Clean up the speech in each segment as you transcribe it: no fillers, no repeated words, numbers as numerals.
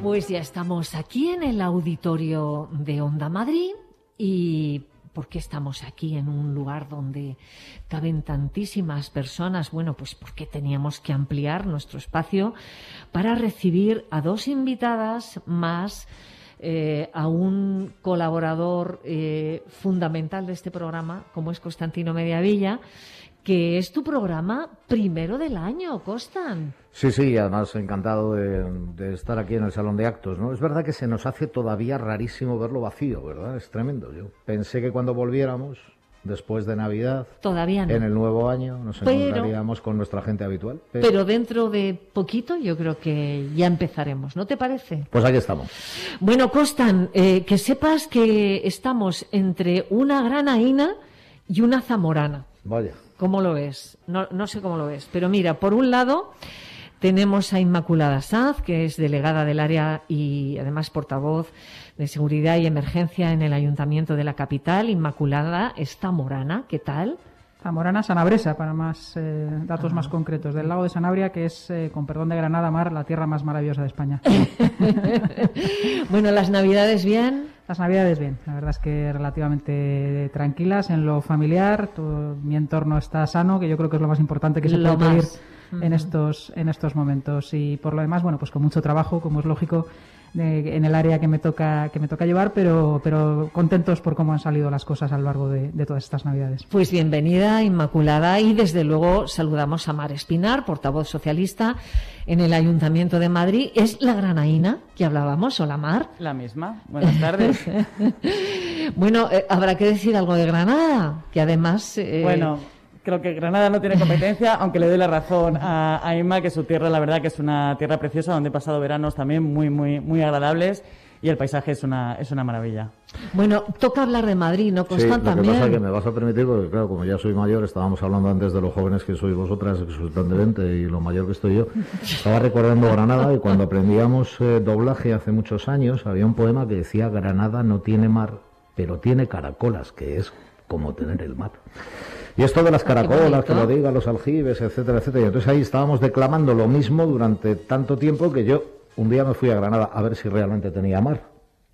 Pues ya estamos aquí en el auditorio de Onda Madrid. ¿Y por qué estamos aquí en un lugar donde caben tantísimas personas? Bueno, pues porque teníamos que ampliar nuestro espacio para recibir a dos invitadas más, a un colaborador fundamental de este programa, como es Constantino Mediavilla, que es tu programa primero del año, Constan. Sí, además encantado de estar aquí en el Salón de Actos, ¿no? Es verdad que se nos hace todavía rarísimo verlo vacío, ¿verdad? Es tremendo. Yo pensé que cuando volviéramos, después de Navidad, todavía no, en el nuevo año, nos encontraríamos con nuestra gente habitual. Pero dentro de poquito yo creo que ya empezaremos, ¿no te parece? Pues aquí estamos. Bueno, Constan, que sepas que estamos entre una granaína y una zamorana. Vaya. ¿Cómo lo ves? No sé cómo lo ves, pero mira, por un lado tenemos a Inmaculada Sanz, que es delegada del área y además portavoz de Seguridad y Emergencia en el Ayuntamiento de la capital. Inmaculada es zamorana, ¿qué tal? Zamorana Sanabresa, para más datos más concretos, del lago de Sanabria, que es, con perdón de Granada, Mar, la tierra más maravillosa de España. Bueno, ¿las Navidades bien? Las Navidades bien, la verdad es que relativamente tranquilas en lo familiar, todo mi entorno está sano, que yo creo que es lo más importante que se puede pedir en estos momentos, y por lo demás, bueno, pues con mucho trabajo, como es lógico, en el área que me toca llevar, pero contentos por cómo han salido las cosas a lo largo de todas estas Navidades. Pues bienvenida, Inmaculada, y desde luego saludamos a Mar Espinar, portavoz socialista en el Ayuntamiento de Madrid. Es la granaína que hablábamos. Hola, Mar. La misma. Buenas tardes. Bueno, habrá que decir algo de Granada, que además... Bueno, creo que Granada no tiene competencia, aunque le doy la razón a Inma, que su tierra, la verdad, que es una tierra preciosa, donde he pasado veranos también muy agradables, y el paisaje es una maravilla. Bueno, toca hablar de Madrid, ¿no, Constant? Sí, lo que también. pasa es que me vas a permitir, porque claro, como ya soy mayor, estábamos hablando antes de los jóvenes que sois vosotras, que sois tan de 20, y lo mayor que estoy yo. Estaba recordando Granada, y cuando aprendíamos doblaje hace muchos años, había un poema que decía: Granada no tiene mar, pero tiene caracolas, que es como tener el mar. Y esto de las caracolas, que lo digan los aljibes, etcétera, etcétera. Y entonces ahí estábamos declamando lo mismo durante tanto tiempo que yo un día me fui a Granada a ver si realmente tenía mar.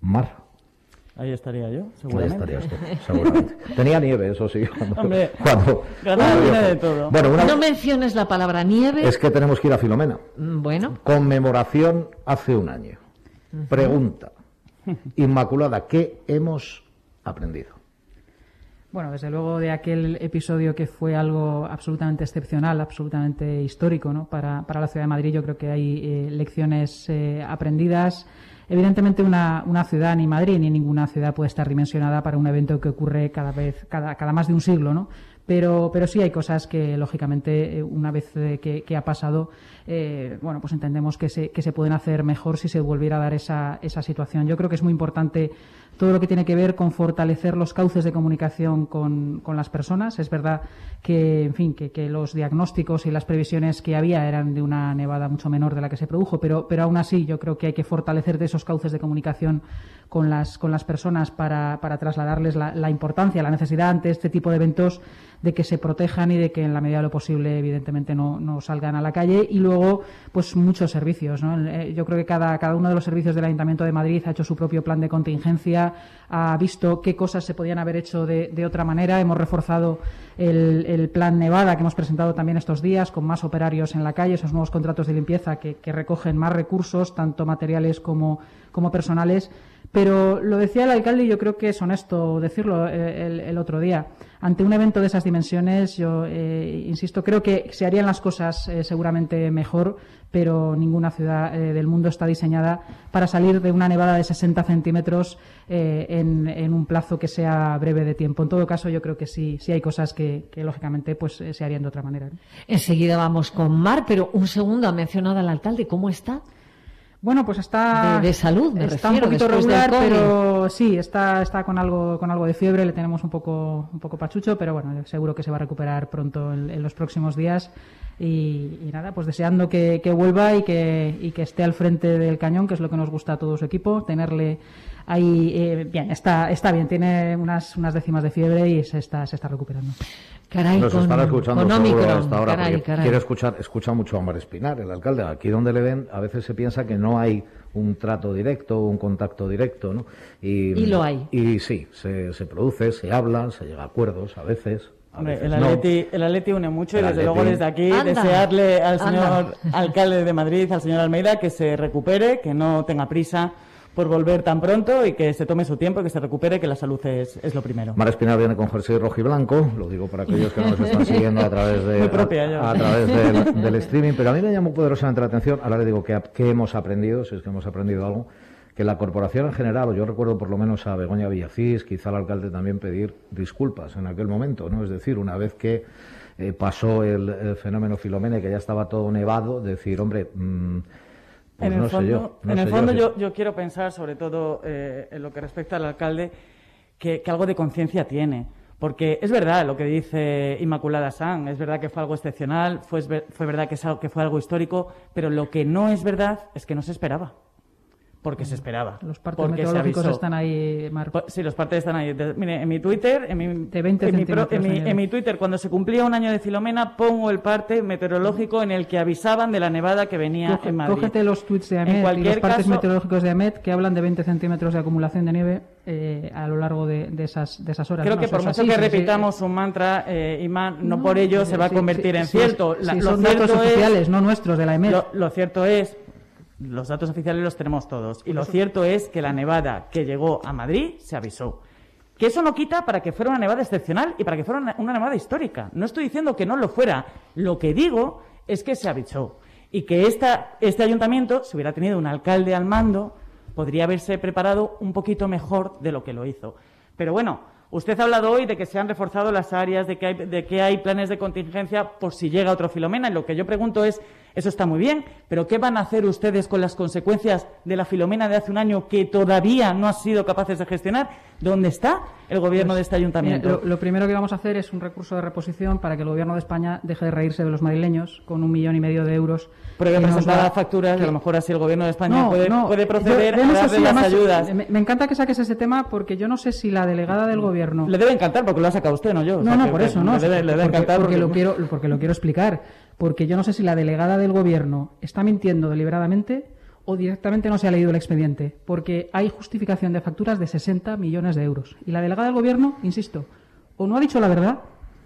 Ahí estaría yo, seguramente. Ahí estarías tú, seguramente. Tenía nieve, eso sí. Hombre, Granada tiene de todo. Bueno, no menciones la palabra nieve. Es que tenemos que ir a Filomena. Bueno. Conmemoración hace un año. Pregunta. Inmaculada, ¿qué hemos aprendido? Bueno, desde luego de aquel episodio que fue algo absolutamente excepcional, absolutamente histórico, ¿no? Para la ciudad de Madrid, yo creo que hay lecciones aprendidas. Evidentemente una ciudad, ni Madrid ni ninguna ciudad puede estar dimensionada para un evento que ocurre cada más de un siglo, ¿no? Pero sí hay cosas que, lógicamente, una vez que ha pasado, bueno, pues entendemos que se pueden hacer mejor si se volviera a dar esa situación. Yo creo que es muy importante todo lo que tiene que ver con fortalecer los cauces de comunicación con las personas. Es verdad que, en fin, que los diagnósticos y las previsiones que había eran de una nevada mucho menor de la que se produjo, pero aún así yo creo que hay que fortalecer de esos cauces de comunicación con las personas para trasladarles la importancia, la necesidad ante este tipo de eventos de que se protejan y de que en la medida de lo posible evidentemente no salgan a la calle. Y luego pues muchos servicios, ¿no? Yo creo que cada uno de los servicios del Ayuntamiento de Madrid ha hecho su propio plan de contingencia, ha visto qué cosas se podían haber hecho de otra manera. Hemos reforzado el plan Nevada que hemos presentado también estos días, con más operarios en la calle, esos nuevos contratos de limpieza que recogen más recursos, tanto materiales como personales. Pero lo decía el alcalde, y yo creo que es honesto decirlo el otro día. Ante un evento de esas dimensiones, yo insisto, creo que se harían las cosas seguramente mejor, pero ninguna ciudad del mundo está diseñada para salir de una nevada de 60 centímetros en un plazo que sea breve de tiempo. En todo caso, yo creo que sí hay cosas que lógicamente pues se harían de otra manera, ¿no? Enseguida vamos con Mar, pero un segundo, ha mencionado al alcalde, ¿cómo está? Bueno, pues está de salud, me está refiero, un poquito después regular, del COVID. pero sí, está con algo de fiebre, le tenemos un poco pachucho, pero bueno, seguro que se va a recuperar pronto en los próximos días. Y nada, pues deseando que vuelva y que esté al frente del cañón, que es lo que nos gusta a todo su equipo, tenerle ahí bien, está bien, tiene unas décimas de fiebre y se está recuperando. Caray, nos estará escuchando con seguro Omicron. hasta ahora, Caray. quiere escucha mucho a Mar Espinar, el alcalde. Aquí donde le ven, a veces se piensa que no hay un trato directo, un contacto directo, ¿no? Y lo hay. Y sí, se produce, se habla, se llega a acuerdos a veces. Hombre, el Atleti une mucho y desde luego desde aquí Anda. desearle al señor alcalde de Madrid, al señor Almeida, que se recupere, que no tenga prisa por volver tan pronto y que se tome su tiempo, que se recupere, que la salud es lo primero. Mar Espinar viene con jersey rojo y blanco, lo digo para aquellos que no nos están siguiendo a través del streaming, pero a mí me llamó poderosamente la atención, ahora le digo que hemos aprendido, si es que hemos aprendido algo, que la corporación en general, o yo recuerdo por lo menos a Begoña Villacís, quizá al alcalde también pedir disculpas en aquel momento, ¿no? Es decir, una vez que pasó el fenómeno Filomena y que ya estaba todo nevado, decir, hombre, pues en el fondo yo yo quiero pensar, sobre todo en lo que respecta al alcalde, que algo de conciencia tiene. Porque es verdad lo que dice Inmaculada Sanz, es verdad que fue algo excepcional, fue verdad que fue algo histórico, pero lo que no es verdad es que no se esperaba. Porque se esperaba. Los partes meteorológicos están ahí, Marco. Sí, los partes están ahí. Mire, en mi Twitter, en mi Twitter, cuando se cumplía un año de Filomena, pongo el parte meteorológico en el que avisaban de la nevada que venía en Madrid. Cógete los tweets de Amet y los partes meteorológicos de Amet que hablan de 20 centímetros de acumulación de nieve a lo largo de esas horas. Creo que por mucho que repitamos un mantra, Imán, no por ello se va a convertir en cierto. Son datos oficiales, no nuestros, de la Amet. Lo cierto es... Los datos oficiales los tenemos todos. Y lo cierto es que la nevada que llegó a Madrid se avisó. Que eso no quita para que fuera una nevada excepcional y para que fuera una nevada histórica. No estoy diciendo que no lo fuera. Lo que digo es que se avisó. Y que este ayuntamiento, si hubiera tenido un alcalde al mando, podría haberse preparado un poquito mejor de lo que lo hizo. Pero bueno, usted ha hablado hoy de que se han reforzado las áreas, de que hay planes de contingencia por si llega otro Filomena. Y lo que yo pregunto es, eso está muy bien, pero ¿qué van a hacer ustedes con las consecuencias de la Filomena de hace un año que todavía no han sido capaces de gestionar? ¿Dónde está el gobierno de este ayuntamiento? Lo primero que vamos a hacer es un recurso de reposición para que el gobierno de España deje de reírse de los madrileños con 1,5 millones de euros. Pero que presentar facturas, y a lo mejor así el gobierno de España puede proceder a darle las ayudas. Me encanta que saques ese tema porque yo no sé si la delegada del gobierno... Le debe encantar porque lo ha sacado usted, no yo. Por eso no. Le debe encantar porque lo quiero explicar. Porque yo no sé si la delegada del gobierno está mintiendo deliberadamente o directamente no se ha leído el expediente. Porque hay justificación de facturas de 60 millones de euros. Y la delegada del gobierno, insisto, o no ha dicho la verdad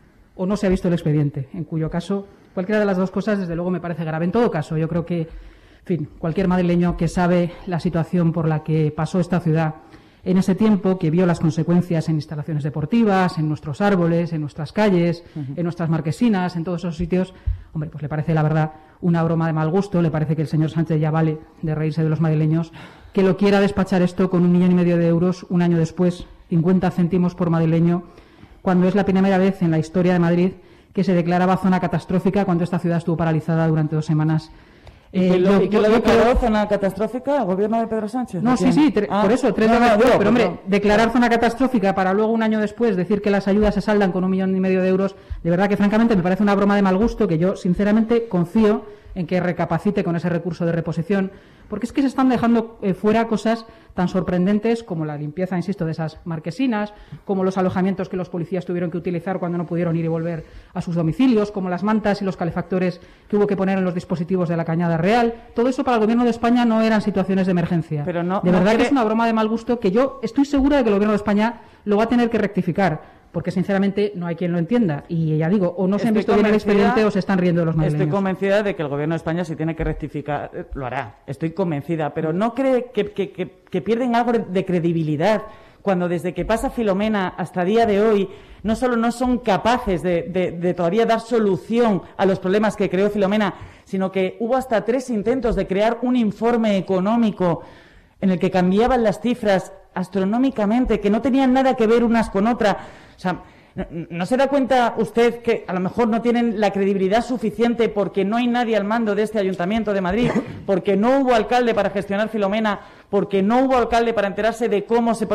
o no se ha visto el expediente. En cuyo caso, cualquiera de las dos cosas, desde luego, me parece grave. En todo caso, yo creo que, en fin, cualquier madrileño que sabe la situación por la que pasó esta ciudad en ese tiempo, que vio las consecuencias en instalaciones deportivas, en nuestros árboles, en nuestras calles, en nuestras marquesinas, en todos esos sitios, hombre, pues le parece, la verdad, una broma de mal gusto, le parece que el señor Sánchez ya vale de reírse de los madrileños, que lo quiera despachar esto con 1,5 millones de euros un año después, 50 céntimos por madrileño, cuando es la primera vez en la historia de Madrid que se declaraba zona catastrófica cuando esta ciudad estuvo paralizada durante 2 semanas. ¿Y lo declaró zona catastrófica el gobierno de Pedro Sánchez? No, por eso, 3 de mayo. Pero, hombre, declarar zona catastrófica para luego un año después decir que las ayudas se saldan con 1,5 millones de euros, de verdad que francamente me parece una broma de mal gusto, que yo sinceramente confío en que recapacite con ese recurso de reposición, porque es que se están dejando fuera cosas tan sorprendentes como la limpieza, insisto, de esas marquesinas, como los alojamientos que los policías tuvieron que utilizar cuando no pudieron ir y volver a sus domicilios, como las mantas y los calefactores que hubo que poner en los dispositivos de la Cañada Real. Todo eso para el Gobierno de España no eran situaciones de emergencia. Pero de verdad que es una broma de mal gusto que yo estoy segura de que el Gobierno de España lo va a tener que rectificar, porque sinceramente no hay quien lo entienda. Y ya digo, o no se han visto bien el expediente o se están riendo de los madrileños. Estoy convencida de que el Gobierno de España, si tiene que rectificar, lo hará. Estoy convencida. Pero ¿no cree que pierden algo de credibilidad cuando desde que pasa Filomena hasta día de hoy no solo no son capaces de todavía dar solución a los problemas que creó Filomena, sino que hubo hasta 3 intentos de crear un informe económico en el que cambiaban las cifras astronómicamente, que no tenían nada que ver unas con otras? O sea, ¿no se da cuenta usted que a lo mejor no tienen la credibilidad suficiente porque no hay nadie al mando de este Ayuntamiento de Madrid, porque no hubo alcalde para gestionar Filomena, porque no hubo alcalde para enterarse de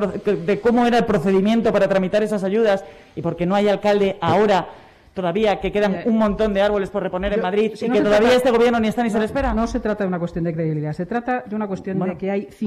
cómo era el procedimiento para tramitar esas ayudas y porque no hay alcalde ahora todavía, que quedan un montón de árboles por reponer en Madrid y que todavía este gobierno ni está ni se le espera? No se trata de una cuestión de credibilidad, se trata de una cuestión de que hay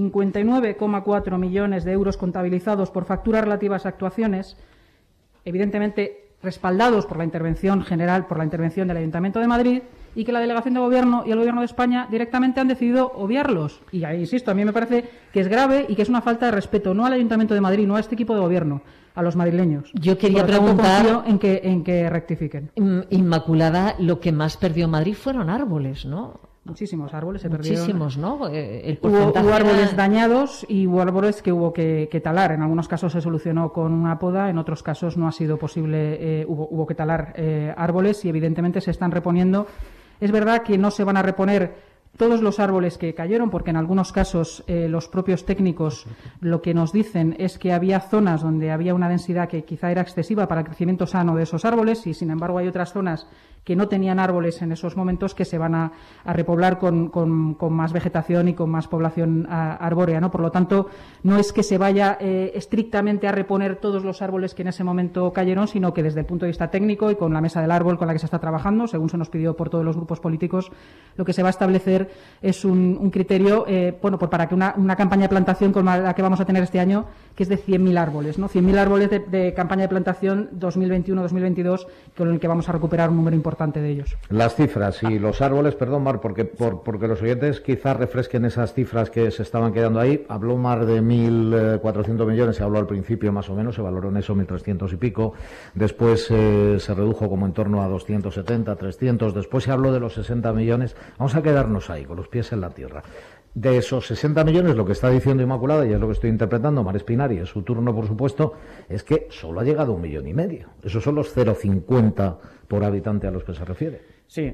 59,4 millones de euros contabilizados por facturas relativas a actuaciones, evidentemente respaldados por la intervención general, por la intervención del Ayuntamiento de Madrid, y que la delegación de gobierno y el gobierno de España directamente han decidido obviarlos. Y ahí, insisto, a mí me parece que es grave y que es una falta de respeto, no al Ayuntamiento de Madrid, no a este equipo de gobierno, a los madrileños. Yo quería Por lo tanto, preguntar, confío en que rectifiquen. Inmaculada, lo que más perdió Madrid fueron árboles, ¿no? Muchísimos árboles se perdieron. Muchísimos, ¿no? El Hubo porcentaje árboles era- dañados y hubo árboles que hubo que talar. En algunos casos se solucionó con una poda, en otros casos no ha sido posible, hubo que talar árboles y evidentemente se están reponiendo. Es verdad que no se van a reponer todos los árboles que cayeron, porque en algunos casos los propios técnicos lo que nos dicen es que había zonas donde había una densidad que quizá era excesiva para el crecimiento sano de esos árboles y, sin embargo, hay otras zonas que no tenían árboles en esos momentos que se van a repoblar con más vegetación y con más población arbórea, ¿no? Por lo tanto, no es que se vaya estrictamente a reponer todos los árboles que en ese momento cayeron, sino que desde el punto de vista técnico y con la mesa del árbol con la que se está trabajando, según se nos pidió por todos los grupos políticos, lo que se va a establecer es un criterio para que una campaña de plantación como la que vamos a tener este año, que es de 100.000 árboles, ¿no? 100.000 árboles de campaña de plantación 2021-2022, con el que vamos a recuperar un número importante de ellos. Las cifras y los árboles, perdón, Mar, porque los oyentes quizás refresquen esas cifras que se estaban quedando ahí. Habló Mar de 1.400 millones, se habló al principio más o menos, se valoró en eso 1.300 y pico. Después se redujo como en torno a 270, 300. Después se habló de los 60 millones. Vamos a quedarnos ahí, con los pies en la tierra. De esos 60 millones, lo que está diciendo Inmaculada, y es lo que estoy interpretando, Mar Espinari, es su turno, por supuesto, es que solo ha llegado 1,5 millones. Esos son los 0,50 por habitante a los que se refiere. Sí,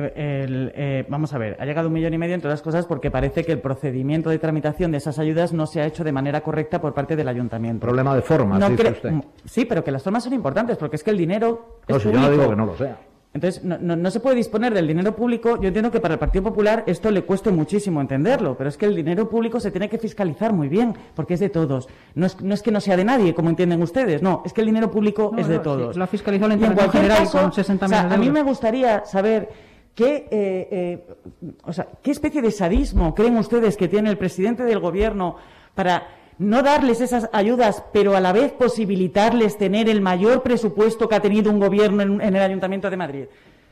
vamos a ver, ha llegado 1,5 millones, entre otras cosas, porque parece que el procedimiento de tramitación de esas ayudas no se ha hecho de manera correcta por parte del ayuntamiento. Problema de formas, dice usted. Sí, pero que las formas son importantes, porque es que el dinero es No, si yo público. no digo que no lo sea. Entonces, no se puede disponer del dinero público. Yo entiendo que para el Partido Popular esto le cueste muchísimo entenderlo, pero es que el dinero público se tiene que fiscalizar muy bien, porque es de todos. No es que no sea de nadie, como entienden ustedes, no, es que el dinero público es de todos. Sí, lo ha fiscalizado la Y en Intervención cualquier General caso, con 60 millones de a mí euros. me gustaría saber qué especie de sadismo creen ustedes que tiene el presidente del Gobierno para no darles esas ayudas, pero a la vez posibilitarles tener el mayor presupuesto que ha tenido un gobierno en el Ayuntamiento de Madrid.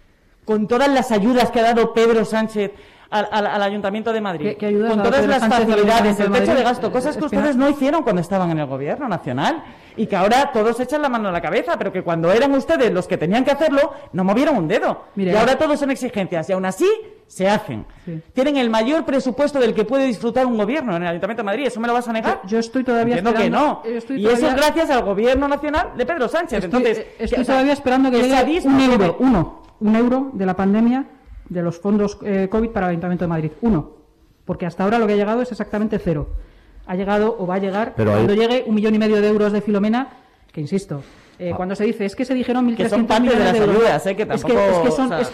Con todas las ayudas que ha dado Pedro Sánchez al Ayuntamiento de Madrid. ¿Qué ayudas con ha dado todas Pedro las Sánchez al facilidades, Ayuntamiento el de techo de Madrid? gasto, cosas que Espina. ustedes no hicieron cuando estaban en el Gobierno Nacional y que ahora todos echan la mano a la cabeza, pero que cuando eran ustedes los que tenían que hacerlo, no movieron un dedo. Mire, y ahora todos son exigencias y aún así se hacen. Sí. Tienen el mayor presupuesto del que puede disfrutar un gobierno en el Ayuntamiento de Madrid. ¿Eso me lo vas a negar? Yo estoy todavía Entiendo esperando. que no. Y eso es gracias al Gobierno Nacional de Pedro Sánchez. Estoy todavía esperando que ¿qué llegue sadismo tiene? un euro de la pandemia, de los fondos COVID para el Ayuntamiento de Madrid. 1. Porque hasta ahora lo que ha llegado es exactamente 0. Ha llegado o va a llegar Pero cuando ahí- llegue 1,5 millones de euros de Filomena, que insisto. Cuando se dice, es que se dijeron 1.300 Que son parte de millones las euros. ayudas, que tampoco,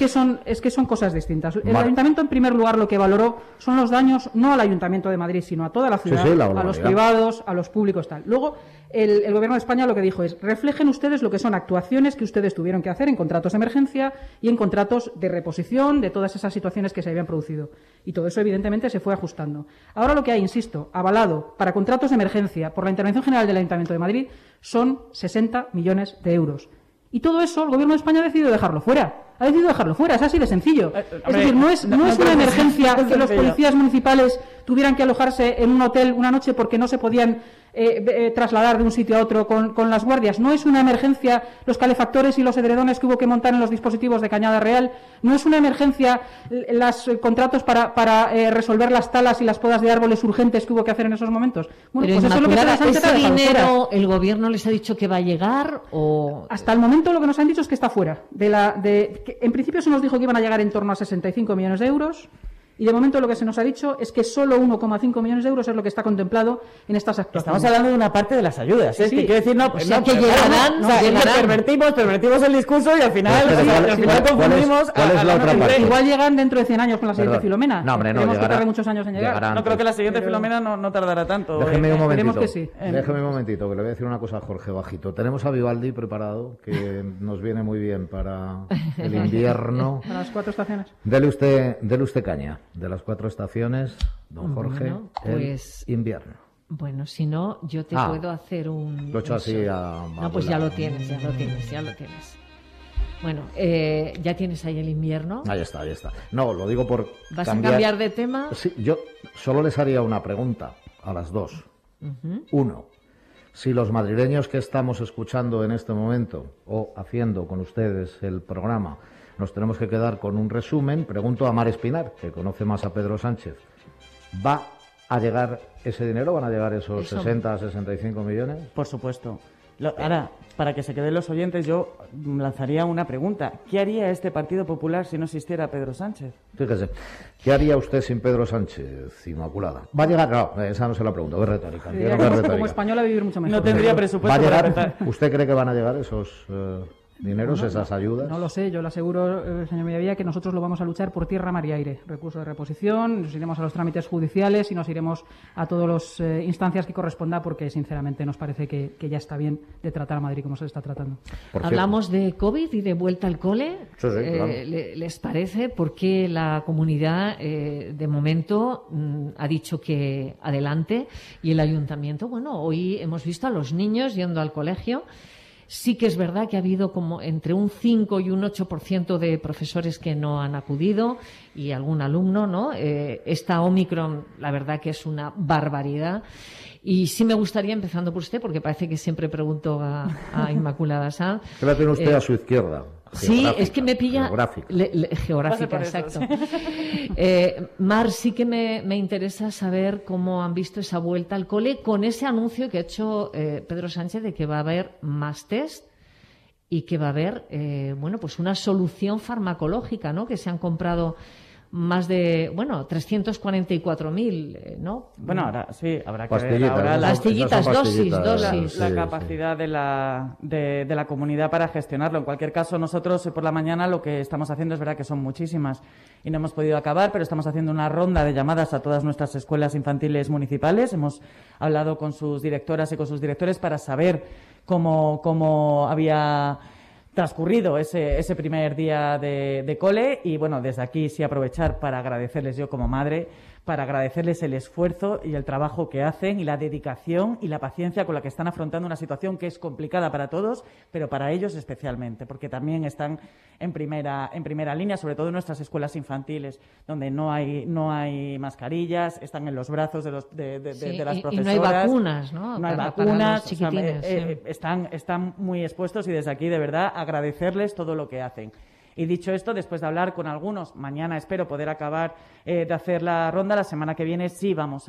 es que son cosas distintas. El Vale. Ayuntamiento, en primer lugar, lo que valoró son los daños, no al Ayuntamiento de Madrid, sino a toda la ciudad, sí, la a los globalidad. privados, a los públicos, tal. Luego, el Gobierno de España lo que dijo es, reflejen ustedes lo que son actuaciones que ustedes tuvieron que hacer en contratos de emergencia y en contratos de reposición de todas esas situaciones que se habían producido. Y todo eso, evidentemente, se fue ajustando. Ahora lo que hay, insisto, avalado para contratos de emergencia por la Intervención General del Ayuntamiento de Madrid son 60 millones de euros. Y todo eso el Gobierno de España ha decidido dejarlo fuera. Ha decidido dejarlo fuera, es así de sencillo. Es decir, no es una emergencia que los policías municipales tuvieran que alojarse en un hotel una noche porque no se podían trasladar de un sitio a otro con las guardias. No es una emergencia los calefactores y los edredones que hubo que montar en los dispositivos de Cañada Real. No es una emergencia los contratos para resolver las talas y las podas de árboles urgentes que hubo que hacer en esos momentos. Bueno, Pero pues eso es lo que Inmaculada, Pedro Sánchez ha ¿ese dejado fuera. dinero el gobierno les ha dicho que va a llegar o...? Hasta el momento lo que nos han dicho es que está fuera. Que en principio se nos dijo que iban a llegar en torno a 65 millones de euros y de momento lo que se nos ha dicho es que solo 1,5 millones de euros es lo que está contemplado en estas actuaciones. Estamos hablando de una parte de las ayudas. Sí, Es sí. que quiero decir, no, O sea, no, que pero llegarán, no, es que llegarán. pervertimos el discurso y al final, Pero, al final confundimos ¿cuál es la otra parte? Igual llegan dentro de 100 años con la siguiente Perdón. Filomena. No, hombre, no, Esperemos que llegará. tarde muchos años en llegar. Llegará. No creo que la siguiente Pero- Filomena no tardará tanto. Déjeme un esperemos momentito. que sí. Déjeme un momentito, que le voy a decir una cosa a Jorge bajito. Tenemos a Vivaldi preparado, que nos viene muy bien para el invierno. A las 4 estaciones. Dele usted caña. De las 4 estaciones, don Jorge, Bueno, el pues- invierno. Bueno, si no, yo te Ah, puedo hacer un... lo he hecho así a No, pues ya abuela. lo tienes. Bueno, ya tienes ahí el invierno. Ahí está, ahí está. No, lo digo por ¿Vas a cambiar de tema? Sí, yo solo les haría una pregunta a las dos. Uno, si los madrileños que estamos escuchando en este momento o haciendo con ustedes el programa nos tenemos que quedar con un resumen, pregunto a Mar Espinar, que conoce más a Pedro Sánchez. ¿Va a llegar ese dinero? ¿Van a llegar esos 60, 65 millones? Por supuesto. Ahora, para que se queden los oyentes, yo lanzaría una pregunta. ¿Qué haría este Partido Popular si no existiera Pedro Sánchez? Fíjese, ¿qué haría usted sin Pedro Sánchez, Inmaculada? ¿Va a llegar? No, esa no se la pregunto, es retórica. Como española vivir mucho mejor. No tendría presupuesto. ¿Va a llegar? ¿Usted cree que van a llegar esos dineros, esas ayudas? No lo sé, yo le aseguro, señor Mediavilla, que nosotros lo vamos a luchar por tierra, mar y aire. Recurso de reposición, nos iremos a los trámites judiciales y nos iremos a todas las instancias que corresponda, porque sinceramente nos parece que ya está bien de tratar a Madrid como se le está tratando. Hablamos de COVID y de vuelta al cole. Sí, claro. ¿Les parece? Porque la comunidad de momento ha dicho que adelante, y el ayuntamiento, bueno, hoy hemos visto a los niños yendo al colegio. Sí que es verdad que ha habido como entre un 5 y un 8% de profesores que no han acudido y algún alumno, ¿no? Esta Omicron, la verdad que es una barbaridad. Y sí me gustaría, empezando por usted, porque parece que siempre pregunto a Inmaculada Sanz. ¿Qué la tiene usted a su izquierda? Sí, es que me pilla... Geográfica, exacto. Mar, sí que me interesa saber cómo han visto esa vuelta al cole con ese anuncio que ha hecho Pedro Sánchez de que va a haber más test y que va a haber, bueno, pues una solución farmacológica, ¿no? Que se han comprado más de, 344.000, ¿no? Bueno, ahora sí, habrá que pastillitas, ver ahora ¿no? Pastillitas, dosis. La capacidad de la comunidad para gestionarlo. En cualquier caso, nosotros por la mañana lo que estamos haciendo es verdad que son muchísimas y no hemos podido acabar, pero estamos haciendo una ronda de llamadas a todas nuestras escuelas infantiles municipales. Hemos hablado con sus directoras y con sus directores para saber cómo había transcurrido ese primer día de cole y, bueno, desde aquí sí aprovechar para agradecerles yo como madre, para agradecerles el esfuerzo y el trabajo que hacen y la dedicación y la paciencia con la que están afrontando una situación que es complicada para todos, pero para ellos especialmente, porque también están en primera línea, sobre todo en nuestras escuelas infantiles, donde no hay mascarillas, están en los brazos de las profesoras. Y no hay vacunas, ¿no? No hay vacunas, están muy expuestos y desde aquí, de verdad, agradecerles todo lo que hacen. Y dicho esto, después de hablar con algunos, mañana espero poder acabar de hacer la ronda. La semana que viene sí vamos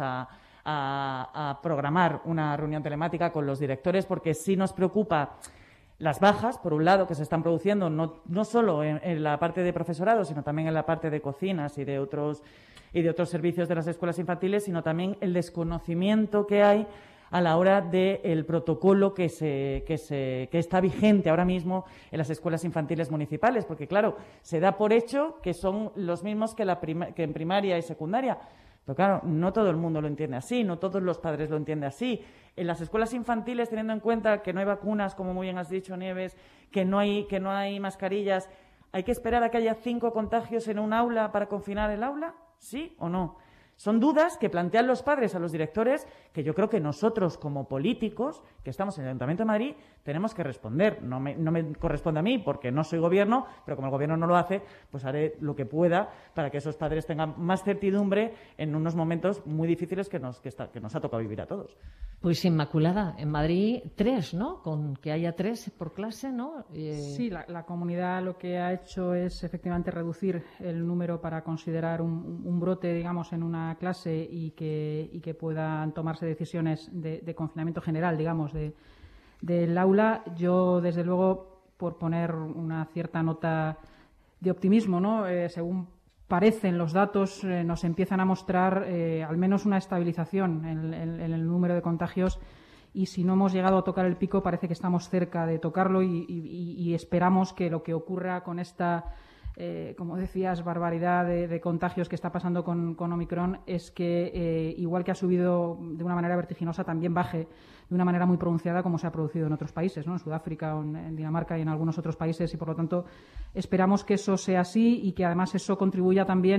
a programar una reunión telemática con los directores, porque sí nos preocupa las bajas, por un lado, que se están produciendo no solo en la parte de profesorado, sino también en la parte de cocinas y de otros servicios de las escuelas infantiles, sino también el desconocimiento que hay a la hora del protocolo que está vigente ahora mismo en las escuelas infantiles municipales, porque claro, se da por hecho que son los mismos que en primaria y secundaria, pero claro, no todo el mundo lo entiende así, no todos los padres lo entienden así. En las escuelas infantiles, teniendo en cuenta que no hay vacunas, como muy bien has dicho, Nieves, que no hay mascarillas, ¿hay que esperar a que haya 5 contagios en un aula para confinar el aula? ¿Sí o no? Son dudas que plantean los padres a los directores, que yo creo que nosotros como políticos que estamos en el Ayuntamiento de Madrid tenemos que responder. No me corresponde a mí porque no soy gobierno, pero como el gobierno no lo hace, pues haré lo que pueda para que esos padres tengan más certidumbre en unos momentos muy difíciles que nos ha tocado vivir a todos. Pues Inmaculada, en Madrid 3, ¿no? Con que haya 3 por clase, ¿no? Sí, la comunidad lo que ha hecho es efectivamente reducir el número para considerar un brote, digamos, en una clase y que puedan tomarse decisiones de confinamiento general, digamos, del aula. Yo, desde luego, por poner una cierta nota de optimismo, ¿no? Según parecen los datos, nos empiezan a mostrar al menos una estabilización en el número de contagios, y si no hemos llegado a tocar el pico, parece que estamos cerca de tocarlo y esperamos que lo que ocurra con esta como decías, barbaridad de contagios que está pasando con Omicron es que, igual que ha subido de una manera vertiginosa, también baje de una manera muy pronunciada como se ha producido en otros países, ¿no? En Sudáfrica, en Dinamarca y en algunos otros países, y por lo tanto esperamos que eso sea así y que además eso contribuya también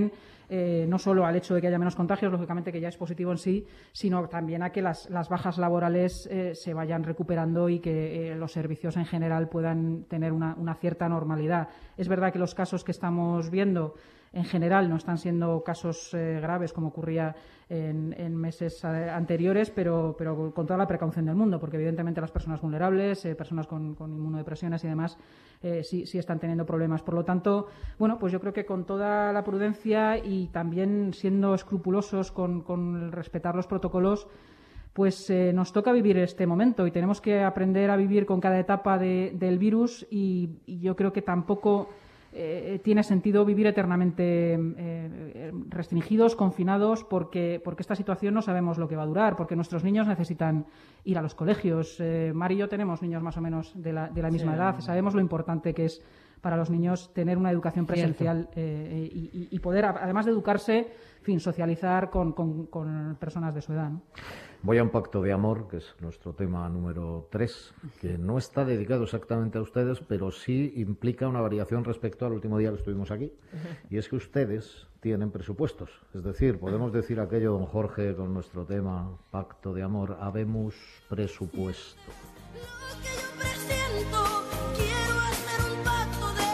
no solo al hecho de que haya menos contagios, lógicamente que ya es positivo en sí, sino también a que las bajas laborales se vayan recuperando y que los servicios en general puedan tener una cierta normalidad. Es verdad que los casos que estamos viendo en general no están siendo casos graves como ocurría en meses anteriores, pero con toda la precaución del mundo, porque evidentemente las personas vulnerables, personas con inmunodepresiones y demás, sí están teniendo problemas. Por lo tanto, bueno, pues yo creo que con toda la prudencia y también siendo escrupulosos con respetar los protocolos, pues nos toca vivir este momento y tenemos que aprender a vivir con cada etapa del virus y yo creo que tampoco tiene sentido vivir eternamente restringidos, confinados, porque esta situación no sabemos lo que va a durar, porque nuestros niños necesitan ir a los colegios. Mar y yo tenemos niños más o menos de la misma edad, sabemos lo importante que es para los niños tener una educación presencial y poder, además de educarse, socializar con personas de su edad, ¿no? Voy a un pacto de amor, que es nuestro tema número 3, que no está dedicado exactamente a ustedes, pero sí implica una variación respecto al último día que estuvimos aquí. Y es que ustedes tienen presupuestos. Es decir, podemos decir aquello, don Jorge, con nuestro tema pacto de amor, habemos presupuesto. Lo que yo presiento, quiero hacer un pacto de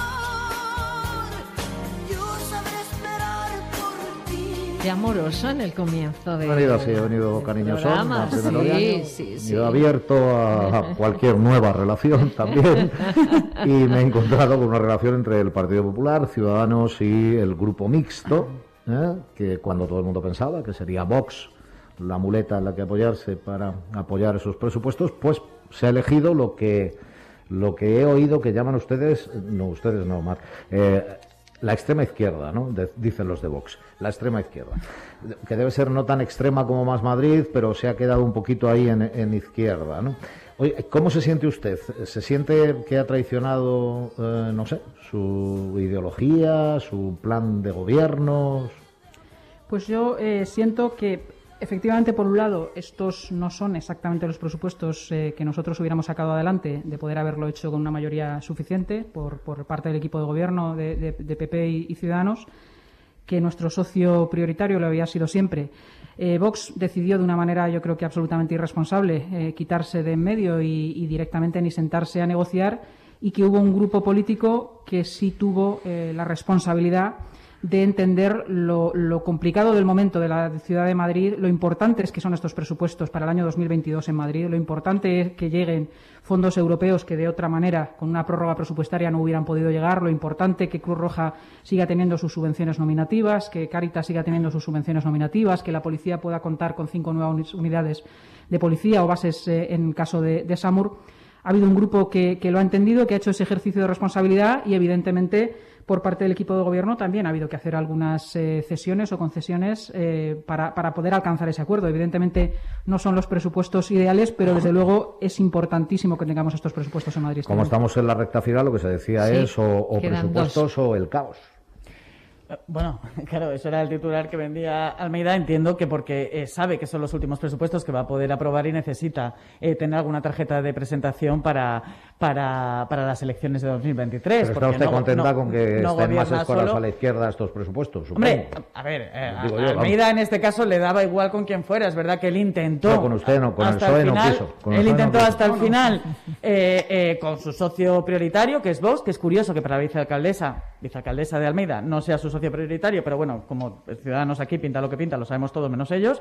amor. Yo sabré esperar por ti. De amoroso en el comienzo de... He venido así, he venido cariñoso, programa. primero de año, Sí. he ido abierto a cualquier nueva relación también, y me he encontrado con una relación entre el Partido Popular, Ciudadanos y el Grupo Mixto, que cuando todo el mundo pensaba que sería Vox la muleta en la que apoyarse para apoyar esos presupuestos, pues se ha elegido lo que he oído que llaman ustedes no, la extrema izquierda, ¿no? Dicen los de Vox, la extrema izquierda, que debe ser no tan extrema como Más Madrid, pero se ha quedado un poquito ahí en izquierda, ¿no? Oye, ¿cómo se siente usted? ¿Se siente que ha traicionado, no sé, su ideología, su plan de gobierno? Pues yo siento que efectivamente, por un lado, estos no son exactamente los presupuestos que nosotros hubiéramos sacado adelante, de poder haberlo hecho con una mayoría suficiente por parte del equipo de gobierno de PP y Ciudadanos, que nuestro socio prioritario lo había sido siempre. Vox decidió de una manera, yo creo que absolutamente irresponsable, quitarse de en medio y directamente ni sentarse a negociar, y que hubo un grupo político que sí tuvo la responsabilidad de entender lo complicado del momento de la ciudad de Madrid, lo importante es que son estos presupuestos para el año 2022 en Madrid, lo importante es que lleguen fondos europeos que de otra manera, con una prórroga presupuestaria, no hubieran podido llegar, lo importante que Cruz Roja siga teniendo sus subvenciones nominativas, que Cáritas siga teniendo sus subvenciones nominativas, que la policía pueda contar con 5 nuevas unidades de policía o bases en caso de SAMUR. Ha habido un grupo que lo ha entendido, que ha hecho ese ejercicio de responsabilidad y, evidentemente, por parte del equipo de gobierno también ha habido que hacer algunas cesiones o concesiones para poder alcanzar ese acuerdo. Evidentemente no son los presupuestos ideales, pero desde luego es importantísimo que tengamos estos presupuestos en Madrid. Como estamos en la recta final, lo que se decía es o presupuestos o el caos. Bueno, claro, eso era el titular que vendía Almeida. Entiendo que porque sabe que son los últimos presupuestos que va a poder aprobar y necesita tener alguna tarjeta de presentación para las elecciones de 2023. Pero ¿está usted contenta con que estén más escuelas solo a la izquierda estos presupuestos? Supongo. Hombre, a ver, Almeida en este caso le daba igual con quien fuera. Es verdad que él intentó... No, con usted no, con el hasta PSOE no final, quiso. Él intentó hasta el final con su socio prioritario, que es Vox, que es curioso que para la vicealcaldesa de Almeida no sea su socio prioritario, pero bueno, como Ciudadanos aquí pinta lo que pinta, lo sabemos todos menos ellos.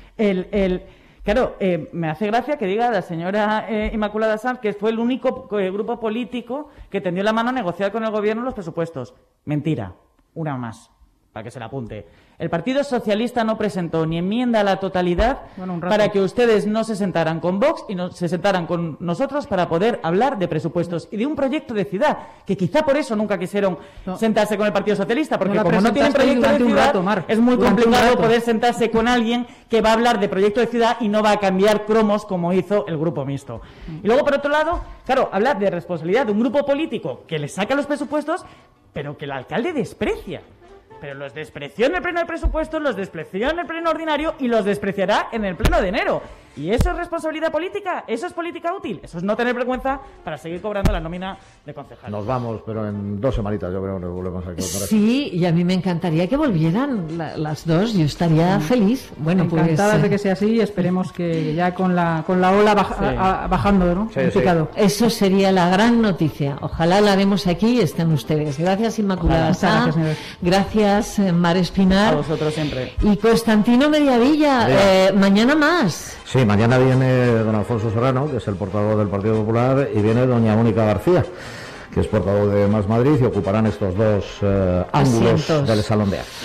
Claro, me hace gracia que diga la señora Inmaculada Sanz que fue el único grupo político que tendió la mano a negociar con el gobierno los presupuestos. Mentira, una más, para que se la apunte. El Partido Socialista no presentó ni enmienda a la totalidad para que ustedes no se sentaran con Vox y no se sentaran con nosotros para poder hablar de presupuestos y de un proyecto de ciudad, que quizá por eso nunca quisieron sentarse con el Partido Socialista, porque como no tienen proyecto de ciudad, es muy complicado poder sentarse con alguien que va a hablar de proyecto de ciudad y no va a cambiar cromos como hizo el Grupo Mixto. Y luego, por otro lado, claro, hablar de responsabilidad de un grupo político que le saca los presupuestos, pero que el alcalde desprecia. Pero los despreció en el pleno de presupuestos, los despreció en el pleno ordinario y los despreciará en el pleno de enero. ¿Y eso es responsabilidad política? ¿Eso es política útil? Eso es no tener vergüenza para seguir cobrando la nómina de concejal. Nos vamos, pero en 2 semanitas yo creo que nos volvemos a encontrar. Sí, y a mí me encantaría que volvieran las dos, yo estaría feliz. Bueno, Encantadas pues de que sea así, y esperemos que ya con la ola bajando, ¿no? Sí, En sí. picado. eso sería la gran noticia. Ojalá la demos aquí y estén ustedes. Gracias, Inmaculada Muchas Sá. gracias, Nieves. Gracias, Mar A Espinar. vosotros siempre. Y Constantino Mediavilla, mañana más. Sí, mañana viene don Alfonso Serrano, que es el portavoz del Partido Popular, y viene doña Mónica García, que es portavoz de Más Madrid, y ocuparán estos dos ángulos Asientos. del Salón de Actos.